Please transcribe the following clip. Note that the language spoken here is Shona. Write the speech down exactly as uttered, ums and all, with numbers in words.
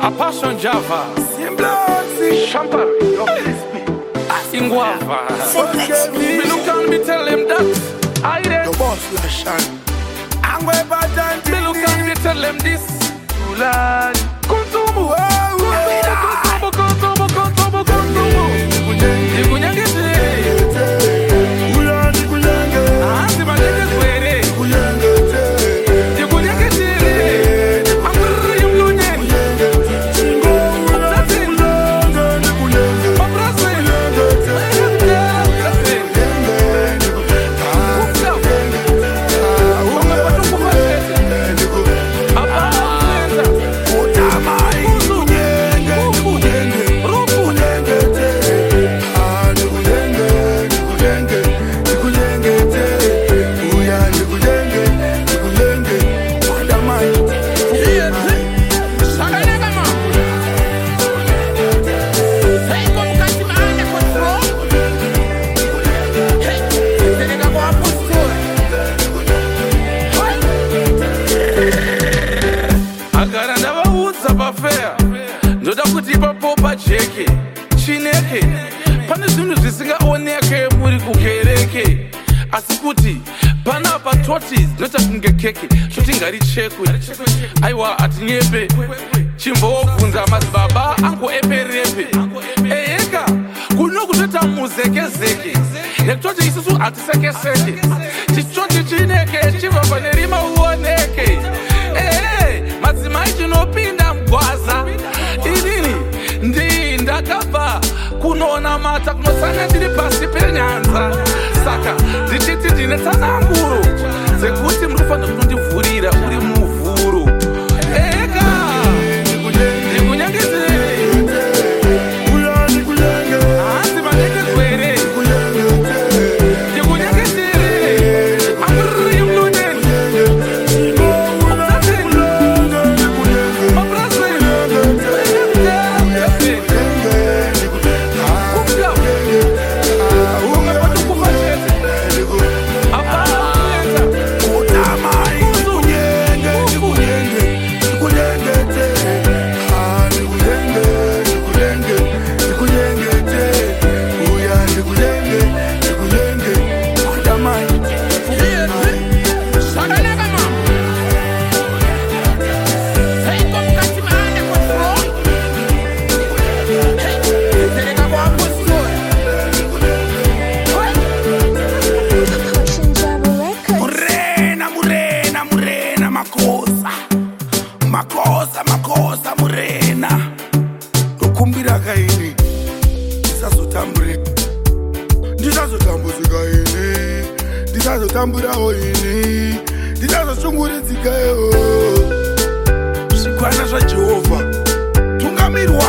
A passion Java. Champagne. Ingwava. Me look and me tell him that. I did. The boss Lashan. I'm way back down. Me look and me tell him this. Ulan. Kuntumu. Kuntumu, kuntumu, kuntumu, kuntumu. Ikunyangete. Ulan, ikunyangete. Anzi maneke kwere. Ikunyangete. Ikunyangete. Amri yumlunye. Chingo. Obsatin. Ikunyangete. Obrasin. Ndoda kuti papopa jeke chineke pane zvinhu zvisingaoneke muri kukereke asi kuti pana pa tortoise nota kunge keke choti ngarichekwe aiwa atinyepe chimbovhunza madzibaba angu eperepe eyeka kuno kutota muzekezeke nekutoti isusu hatisekeseke chichoti chineke chibva nerima uoneke ee madzimai chinopinda mgwaza inini ndi ndakabva kunoona mata kunosanga ndiri pasi penyanza saka ndichiti ndine tsananguro dzekuti muri kufanira kunondivhurira uri muvhuro eka ndikunyangete hanzi maneke kwere ndikunyangetere amuriri yumluneni makosa makosa murena ndokumbira kaini ndisazotambure ndisazotambudzika ini ndisazotamburawo ini ndisazoshunguridzikayo zvikwana zvajehovha tungamirwa